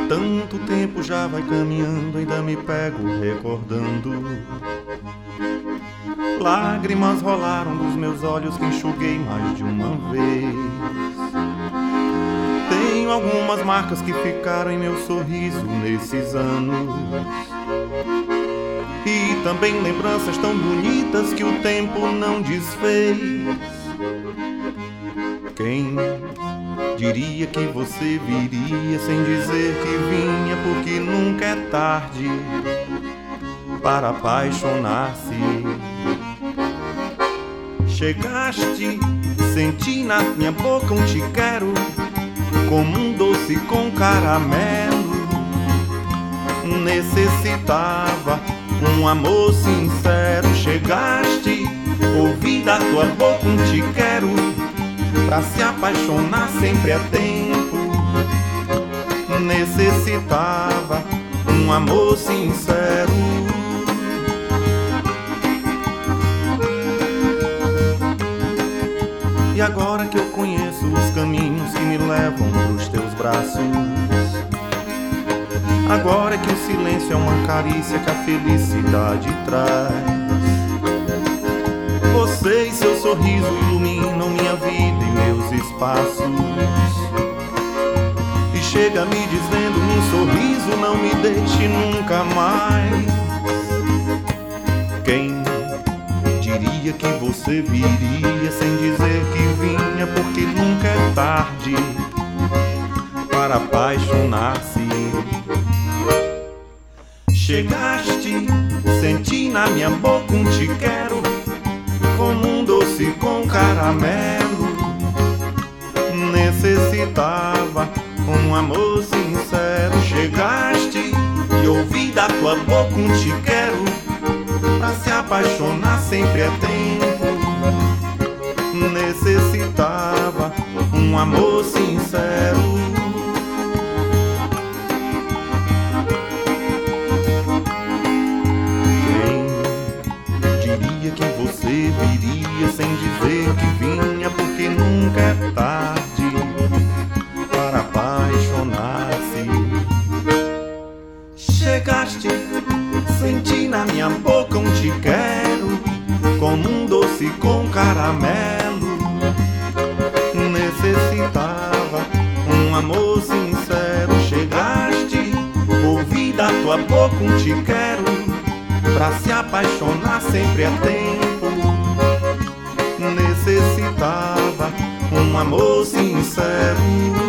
Tanto tempo já vai caminhando, ainda me pego recordando. Lágrimas rolaram dos meus olhos que enxuguei mais de uma vez. Tenho algumas marcas que ficaram em meu sorriso nesses anos, e também lembranças tão bonitas que o tempo não desfez. Quem diria que você viria sem dizer que vinha, porque nunca é tarde para apaixonar-se. Chegaste, senti na minha boca um te quero, como um doce com caramelo. Necessitava um amor sincero. Chegaste, ouvi da tua boca um te quero, pra se apaixonar sempre é tempo. Necessitava um amor sincero. E agora que eu conheço os caminhos que me levam pros teus braços, agora que o silêncio é uma carícia que a felicidade traz, você e seu sorriso iluminam minha vida e meus espaços. E chega me dizendo num sorriso, não me deixe nunca mais. Quem diria que você viria sem dizer que vinha, porque nunca é tarde para apaixonar-se. Chegaste, senti na minha boca um te quero, como um doce com caramelo. Necessitava um amor sincero. Chegaste e ouvi da tua boca um te quero, pra se apaixonar sempre é tempo. Necessitava um amor sincero. Que você viria sem dizer que vinha, porque nunca é tarde para apaixonar-se. Chegaste, senti na minha boca um te quero, como um doce com caramelo. Necessitava um amor sincero. Chegaste, ouvi da tua boca um te quero, pra se apaixonar sempre é tempo. Necessitava um amor sincero.